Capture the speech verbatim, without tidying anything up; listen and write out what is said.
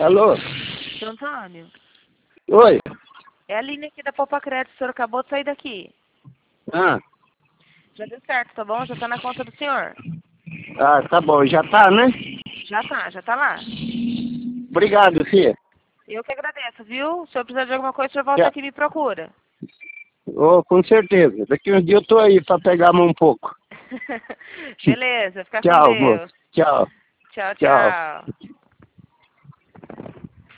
Alô? Seu Antônio, Oi? é a linha aqui da Poupa Crédito, o senhor acabou de sair daqui. Ah, Já deu certo, tá bom? Já tá na conta do senhor. ah, tá bom, já tá, né? Já tá, já tá lá. Obrigado, filha. Eu que agradeço, viu? Se eu precisar de alguma coisa, o senhor volta Já. aqui e me procura. Oh, com certeza. Daqui uns dias eu tô aí pra pegar a mão um pouco. Beleza, fica com Tchau, moço. Deus. Tchau. Tchau, Tchau. tchau.